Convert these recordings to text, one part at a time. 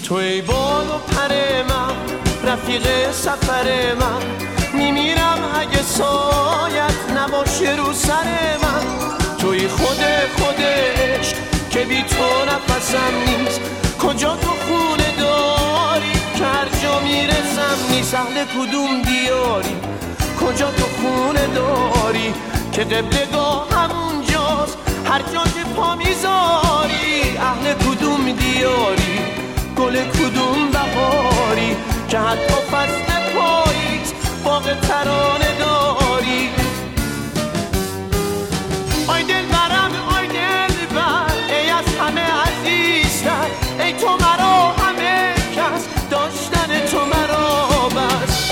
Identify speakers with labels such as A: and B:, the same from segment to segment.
A: تو ای بال و پر من، رفیق سفر من، میمیرم اگه سایت نباشه رو سر من. توی خودش که بی تو نفسم نیست، کجا تو خونه داری که هر جا میرسم نیست. اهل کدوم دیاری، کجا تو خونه داری که قبلگاه همونجاست هر جا که پا میذاری. اهل کدوم دیاری، گل کدوم بهاری که حتی فصل پاییز باغ ترانه داری. آی دل برم، آی دل بر، ای از همه عزیزتر، ای تو مرا همه کس، داشتن تو مرا بس.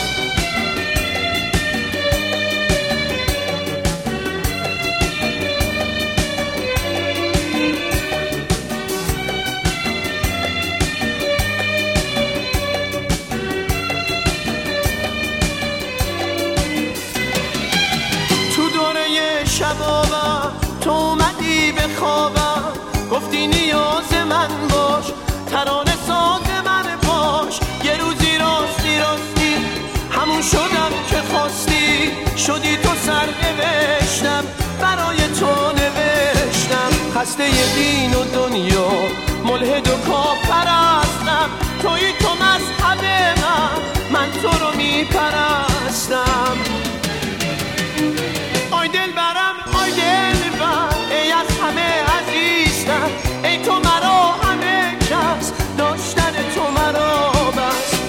A: شبابم تو اومدی به خوابم، گفتی نیاز من باش، ترانه ساز من باش. یه روزی راستی همون شدم که خواستی، شدی تو سرنوشتم برای تو نوشتم. خسته دین و دنیا، ملحد و کافرستم، توی تو مذهب من تو رو میپرستم. آی دل برم، آی دل بر، ای از همه عزیزتر، ای تو مرا همه کس، داشتن تو مرا بس.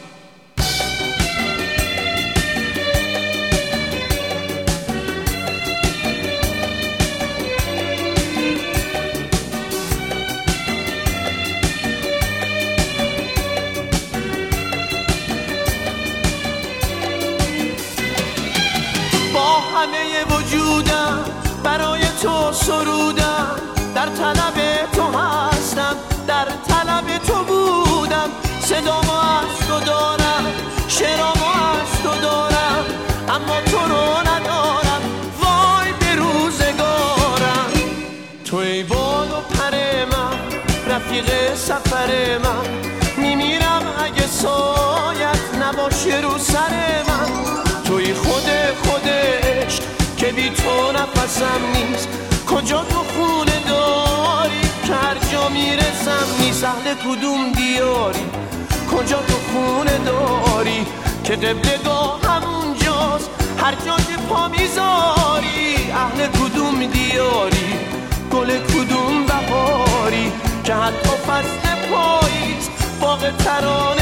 A: همه وجودم برای تو سرودم، در طلب تو هستم، در طلب تو بودم. صدامو از تو دارم، شعرامو از تو دارم، اما تو رو ندارم، وای به روزگارم. تو ای بال و پر من، رفیق سفر من، میمیرم اگه سایت نباشه رو سر من. توی خودش که بی تو نفسم نیست، کجا تو خونه داری که هر جا میرسم نیست. اهل کدوم دیاری، کجا تو خونه داری که قبلگاه همونجاست هر جا که پا میذاری. اهل کدوم دیاری، گل کدوم بهاری که حتی فصل پاییز باغ ترانه